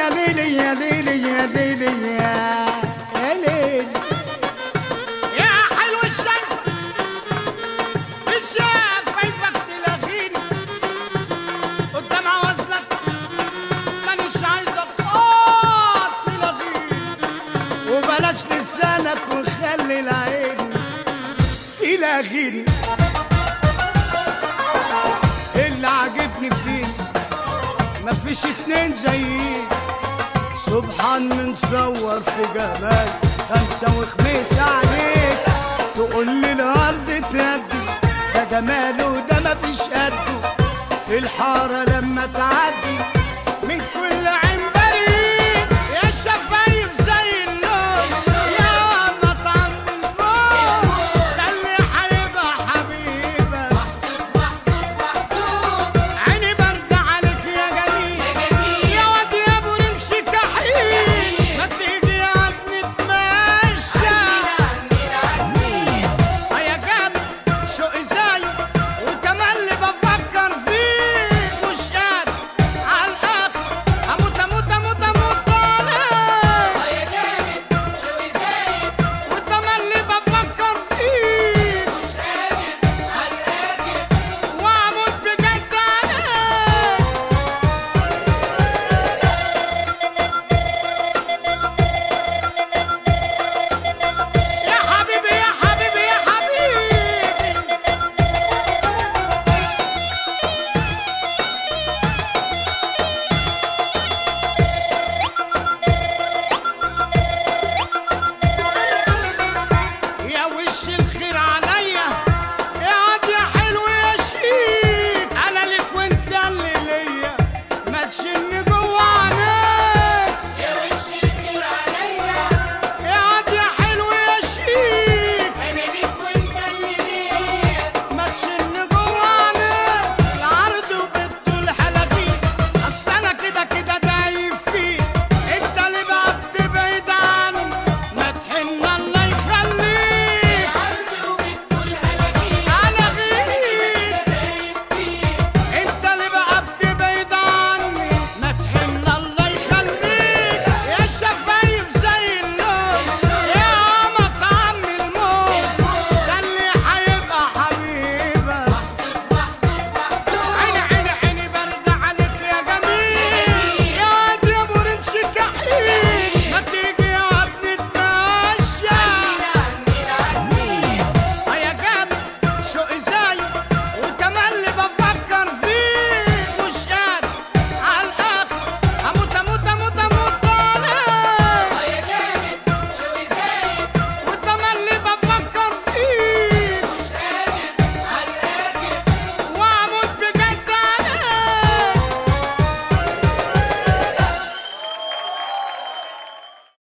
يا ليلي يا ليلي يا ليلي يا ليلي يا حلو الشايف شايفك تلاغيني قدام عوازلك مانيش عايزة تخاط تلاغيني وبلاش لسانك وخلي العين تلاغيني. اللي عاجبني فيك مفيش اتنين زيك، سبحان منصور في جمال خمسة وخميس عليك. تقول لي الارض تهدي ده جماله ده مفيش قده، في الحارة لما تعدي